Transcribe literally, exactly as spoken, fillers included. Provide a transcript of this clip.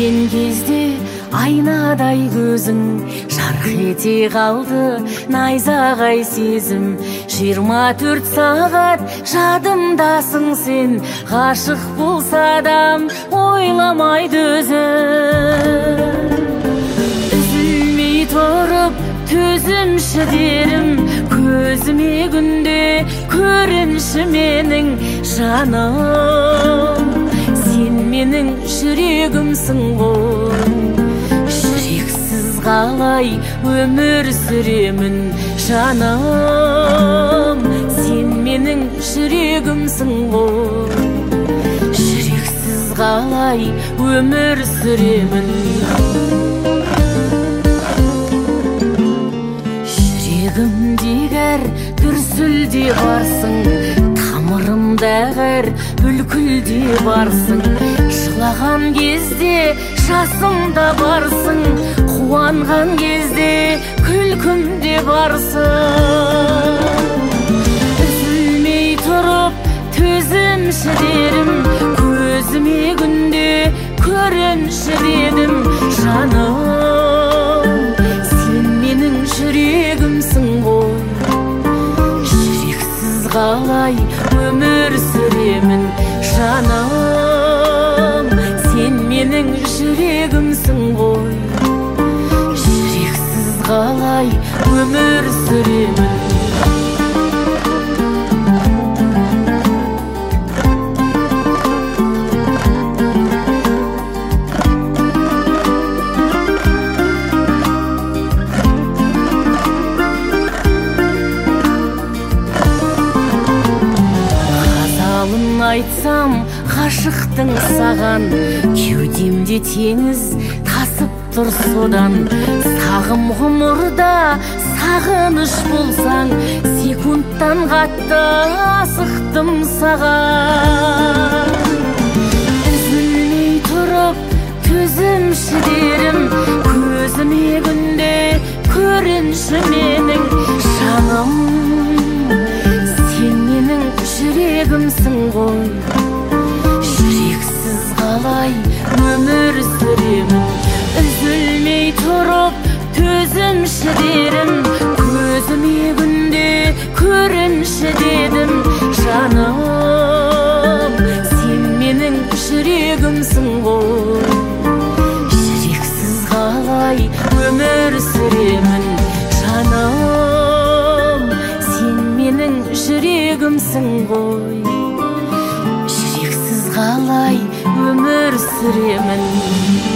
келген кезде айнадай көзің жарқ ете қалды найзағай сезім. Жиырма төрт сағат жадымдасың сен, ғашық болса адам ойламайды өзін. Үзілмей тұрып төзімші дерім, көзіме күнде көрінші менің жаным. Сен менің жүрегімсің ғой, жүрексіз қалай өмір сүремін жаным. Сен менің жүрегімсің ғой, жүрексіз қалай өмір сүремін. Жүрегімдегі әр дүрсілде барсың, тамырымдағы әр бүлкілде барсың. Жылаған кезде жасымда барсың, қуанған кезде күлкімде барсың. Үзілмей тұрып төзімші дерім, көзіме күнде көрінші дедім жаным. Сен менің жүрегімсің ғой, жүрексіз қалай өмір сүремін жаным. Сен менің жүрегімсің ғой, жүрексіз қалай өмір сүремін. Айтсам ғашықтың саған, кеудемде теңіз тасып тұр содан. Сағым ғұмырда сағыныш болсаң, секундтан қатты асықтым саған. Үзілмей тұрып төзімші дерім, көзіме күнде көрінші менің жаным. Жүрегімсің ғой, жүрексіз қалай өмір сүремін. Үзілмей тұрып төзімші дерім, көзіме күнде көрінші дедім жаным. Сен менің жүрегімсің ғой, жүрексіз қалай өмір сүремін жаным. Сен менің жүрегімсің ғой, жүрексіз қалай өмір сүремін.